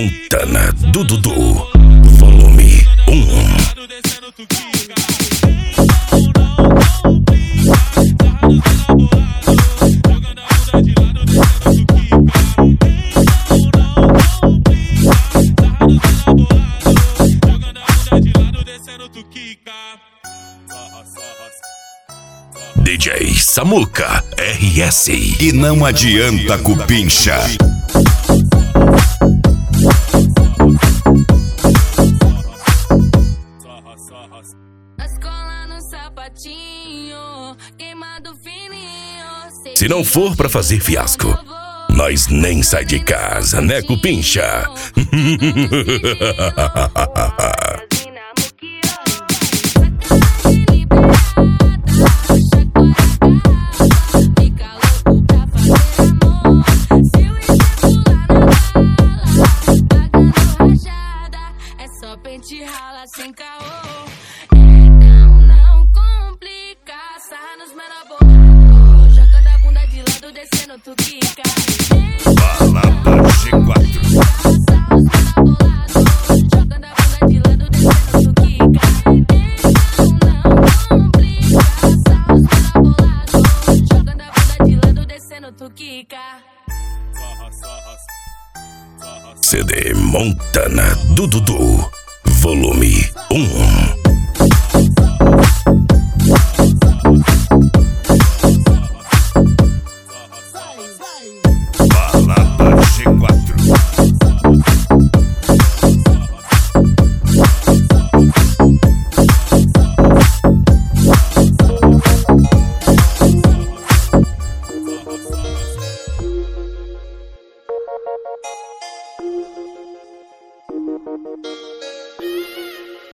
Montana do Dudu, volume 1. DJ Samuca RS. E não adianta cupincha. Se não for pra fazer fiasco, nós nem sai de casa, né, cupincha? Sem caô, então não complica. Sarra nos menor, jogando a bunda de lado, descendo tu quica. Balada G4. Jogando a bunda de lado, descendo tu quica. Então não complica. Sarra nos menor, jogando a bunda de lado, descendo tu quica. CD Montana do Dudu, volume 1. Balada G4.